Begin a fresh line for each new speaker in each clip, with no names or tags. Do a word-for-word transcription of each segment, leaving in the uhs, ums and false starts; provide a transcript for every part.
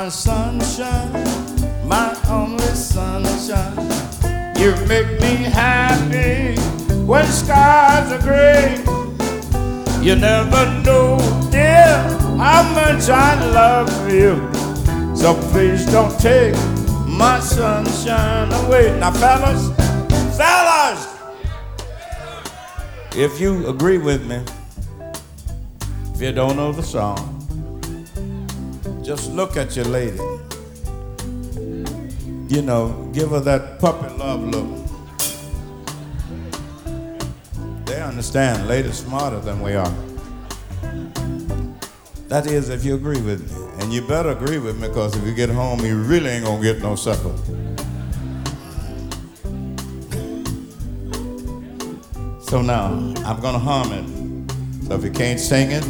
my sunshine, my only sunshine. You make me happy when skies are gray. You never know, dear, how much I love you. So please don't take my sunshine away. Now fellas, fellas, if you agree with me, if you don't know the song, just look at your lady. You know, give her that puppy love look. They understand, ladies smarter than we are. That is, if you agree with me. And you better agree with me, because if you get home, you really ain't gonna get no supper. So now, I'm gonna hum it. So if you can't sing it,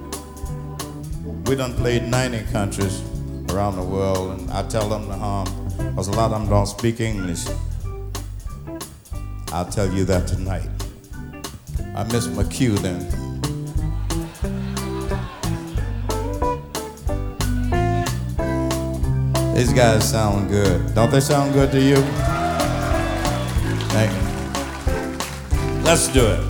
we done played ninety countries around the world, and I tell them to hum, because a lot of them don't speak English. I'll tell you that tonight. I miss my cue then. These guys sound good. Don't they sound good to you? Thank you. Let's do it.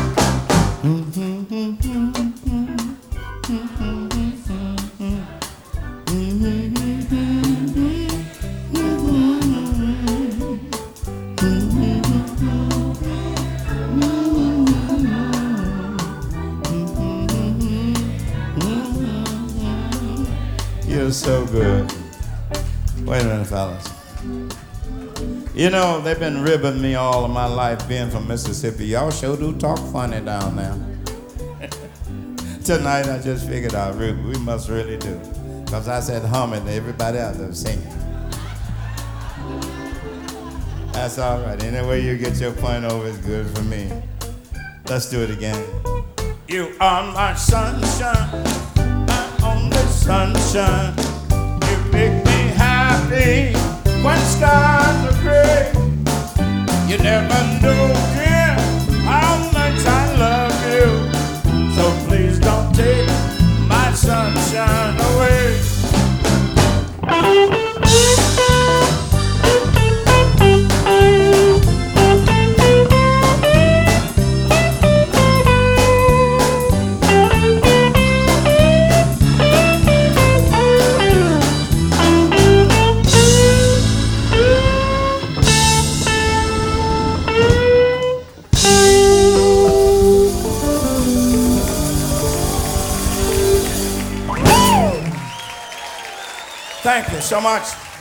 You're so good. Wait a minute, fellas. You know, they've been ribbing me all of my life being from Mississippi. Y'all sure do talk funny down there. Tonight I just figured out we must really do. Because I said hum it, everybody else was singing. That's all right. Any way you get your point over is good for me. Let's do it again. You are my sunshine, my only sunshine. You make me happy when skies are gray. You never know, dear, how much I love you. So please don't take my sunshine away. Thank you so much.